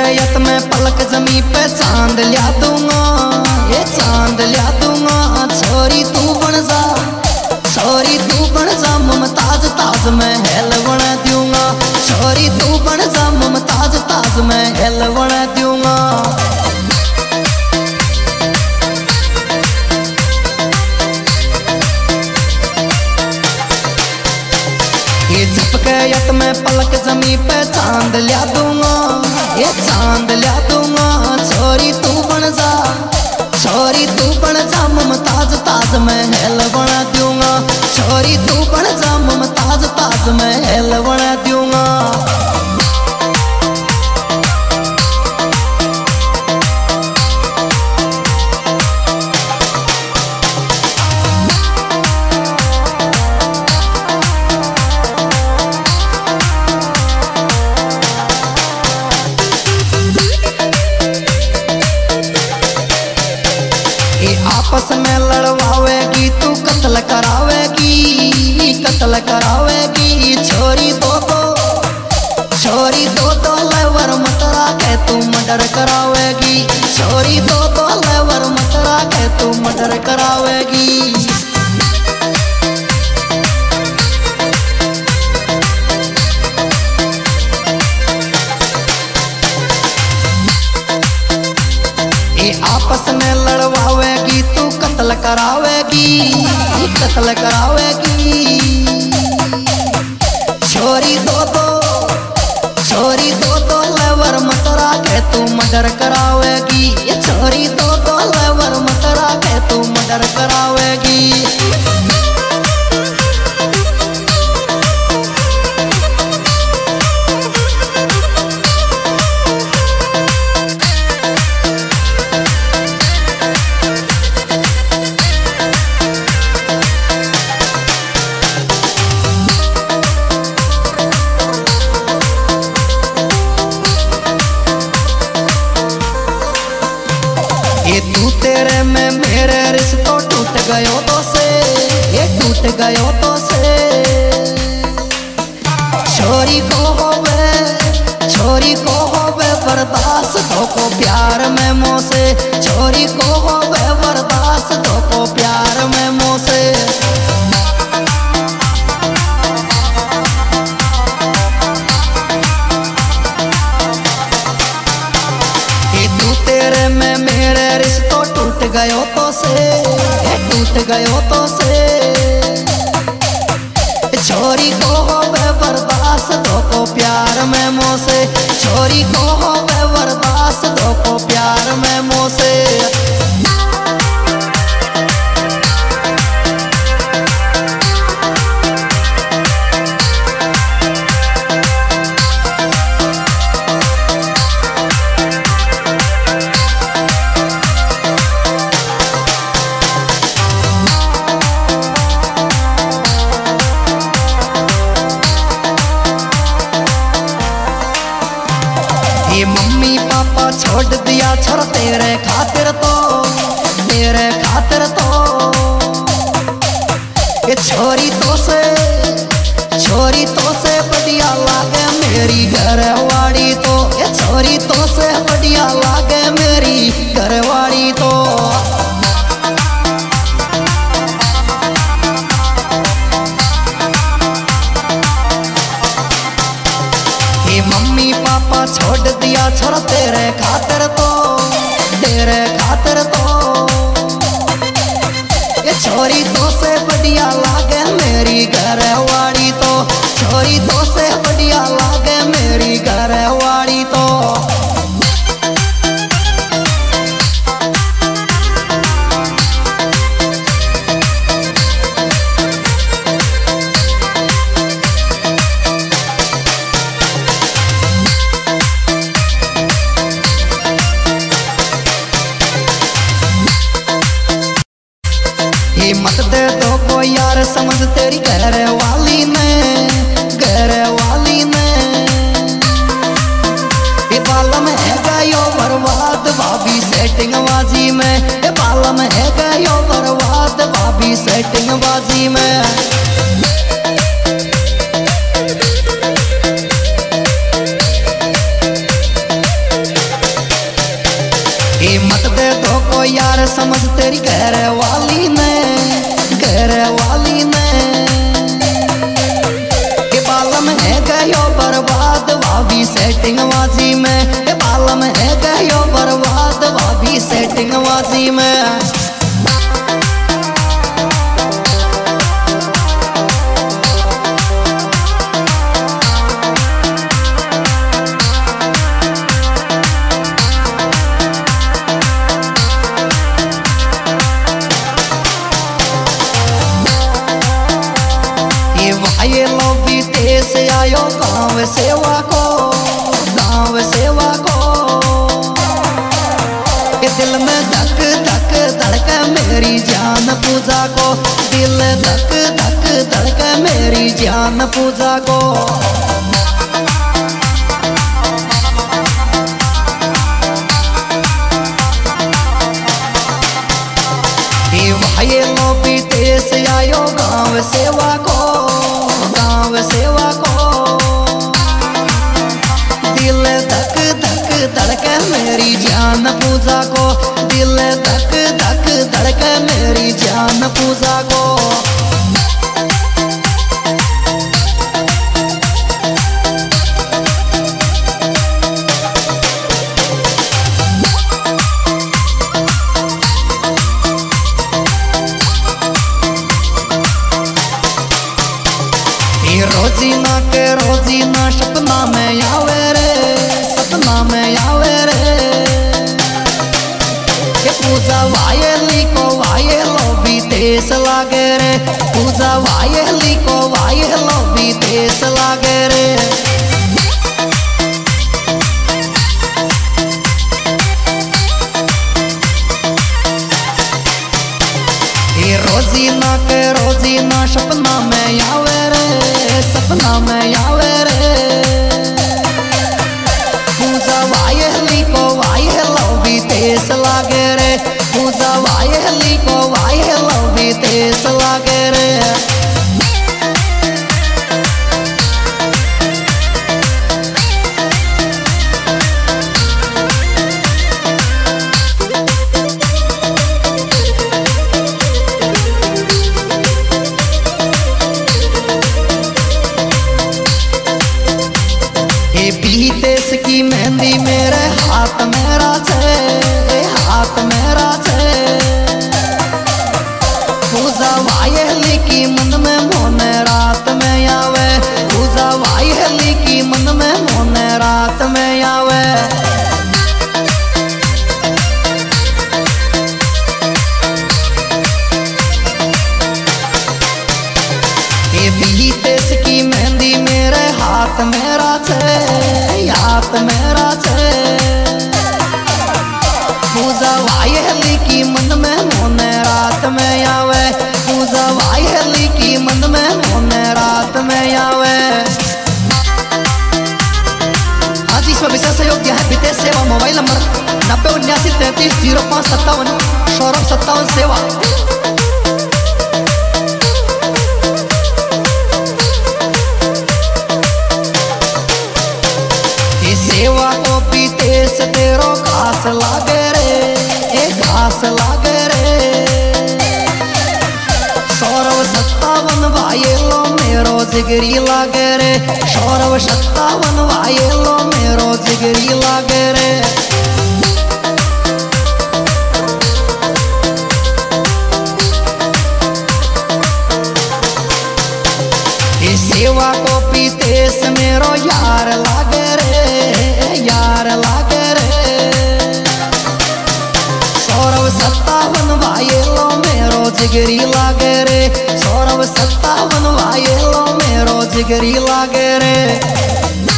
यत में पलक जमी पे चांद लिया दूंगा, ये चांद लिया दूंगा। छोरी तू बन जा, छोरी तू बन जा मुमताज, ताज महल बना दूंगा। छोरी तू बन जा मुमताज, ताज महल बना दूंगा। ये झपके यत में पलक जमी पे चांद लिया दूंगा, ये चांद लिया दूंगा। छोरी तू बन जा, छोरी तू बन जा मुमताज, ताज महल बना दूंगा। छोरी तू बन जा मुमताज, ताज महल बना दूंगा। आपस में लड़वावेगी तू, कत्ल करावेगी, कत्ल करावेगी। छोरी दो लेवर मतरा के तू मर्डर करावेगी। छोरी दो लेवर मतरा के तू मर्डर करावेगी। आपस में लड़वावेगी तू, कत्ल करावेगी, कत्ल करावेगी। छोरी दो लेवर मतरा के तू मर्डर करावेगी। ये छोरी दो लेवर मतरा के तू मर्डर करावेगी। ये तू तेरे में मेरे रिश्तों टूट गयो तो से, ये टूट गयो तो से। छोरी को होवे बर्दाश्त तो को प्यार में मोह से। छोरी को होवे बर्दाश्त तो को प्यार में मोह से। तेरे में मेरे रिश्तों टूट गयो तो से, टूट गयो तो से। छोरी को होवे बर्दाश्त दो को प्यार में मोह से। छोरी को होवे बर्दाश्त दो को प्यार में मोह से। ये मम्मी पापा छोड़ दिया छोड़ तेरे खातिर तो, तेरे खातिर तो। ये छोरी तो से बढ़िया लागे मेरी घरवाड़ी तो। ये छोरी तो से बढ़िया लागे मेरी घरवाड़ी तो। मम्मी पापा छोड़ दिया छोड़ तेरे खातिर तो, तेरे खातिर तो। ये छोरी तो से बढ़िया लागे मेरी घरवाड़ी तो। छोरी तो से बढ़िया लागे मेरी घरवाड़ी तो। मत दे दो को यार समझ तेरी घरवाली ने, घरवाली ने। ये बालम है गयो बर्बाद भाभी सेटिंग बाजी में। ये बालम है गयो बर्बाद भाभी सेटिंग बाजी में। समझ तेरी घर वाली ने के बालम है गयो बर्बाद भाभी सेटिंग बाजी में, के बालम है गयो बर्बाद भाभी सेटिंग बाजी में। ये लोभी देश आयो गाँव सेवा को ये दिल में धक धक धड़के मेरी जान पूजा को, दिल धक धक धड़के मेरी जान पूजा को। ये लोभी देश आयो गाँव सेवा को दिल धक धक धड़के मेरी जान पूजा को, दिल धक धक धड़के मेरी जान पूजा को। रोजीना के रोजीना सपना में आवे रे ये पूजा वायली को वायलो भी देश लागे रे, पूजा वायली को वायलो भी देश लागे रे। ये रोजीना के रोजीना सपना में आवे रे पूजा वायली को वायलो भी देश लागे रे, पूजा वायली को वायलो भी देश लागे रे। देश की मेहंदी मेरे हाथ मेरा छे पूजा वायली की मन में मोने रात में आवे, पूजा वायली की मन में मोने रात में आवे। ये भी देश की मेहंदी मेरे हाथ मेरा छे पूजा वायली की मन में मोने रात में आवे, पूजा वायली की मन में मोने रात में आवे। आज इसमें विशेष सहयोग दिया है विदेश सेवा मोबाइल नंबर 9079330557 सौरभ 57 सेवा। सेवा को पीते से तेरो घास लागे रे सौरभ 57 वायलो मेरो जिगरी लागे रे, सौरभ 57 वायलो मेरो जिगरी लागे रे। ये सेवा को पीते से मेरो यार लागे रे सौरभ 57 वायलो मेरो जिगरी लागे रे, सौरभ 57 वायलो मेरो जिगरी लागे रे।